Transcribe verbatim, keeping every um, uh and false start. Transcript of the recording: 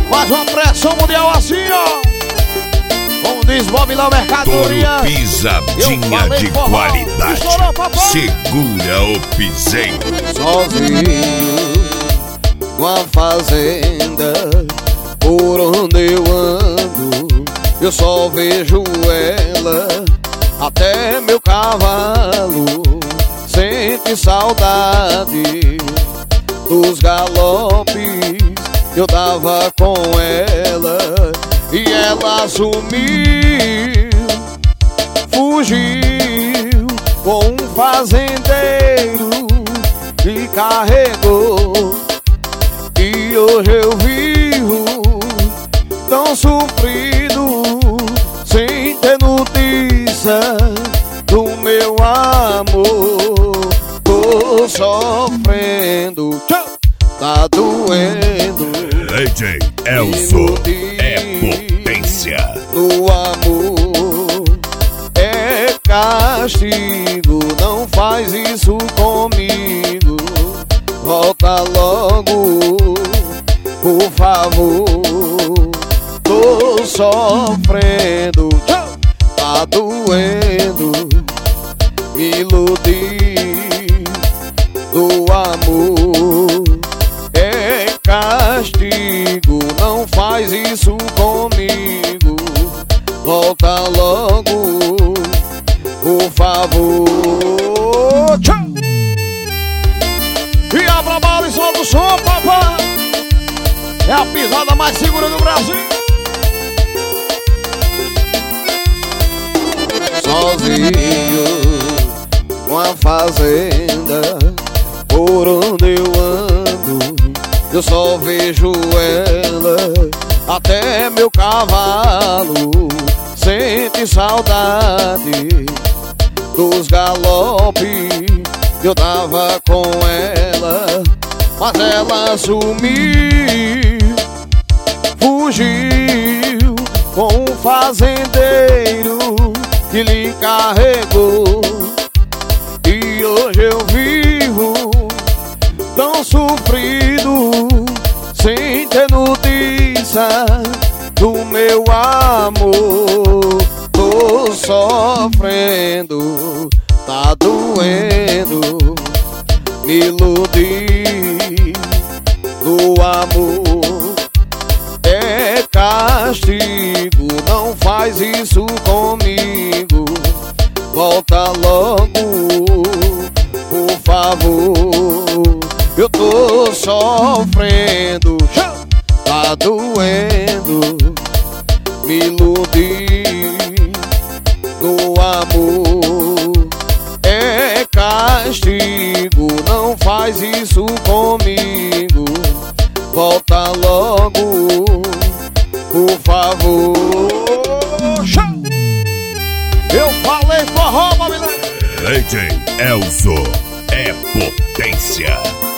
Faz uma pressão mundial assim, ó. Como diz Bob Léo Mercadoria. Toro pisadinha de forró. qualidade. Estourou, papai. Segura o piseiro. Sozinho, numa fazenda, por onde eu ando, eu só vejo ela. Até meu cavalo sente saudade dos galopes que eu dava com ela. E ela sumiu, fugiu com um fazendeiro que carregou. E hoje eu vivo tão sofrido, sem ter notícia do meu amor. Tô sofrendo, tá doendo. D J Elzo é potência. O amor é castigo, não faz isso comigo. Volta logo, por favor. Tô sofrendo, tá doendo. Me iludi do amor é castigo, não faz isso comigo. Volta logo, por favor. Tchau. E abra a bala e solta o som, papai. É a pisada mais segura do Brasil. Sozinho, uma fazenda, por onde eu ando, eu só vejo ela. Até meu cavalo sente saudade dos galopes que eu dava com ela. Mas ela sumiu, fugiu com um fazendeiro que lhe carregou. E hoje eu vivo tão sofrido, sem ter notícia do meu amor. Tô sofrendo, tá doendo. Me iludi do amor é castigo, não faz isso comigo. Volta logo, por favor. Eu tô sofrendo, tá doendo. Me iludi no amor é castigo, não faz isso comigo. Volta logo, por favor. Eu falei forró, mamãe. D J Elzo é potência.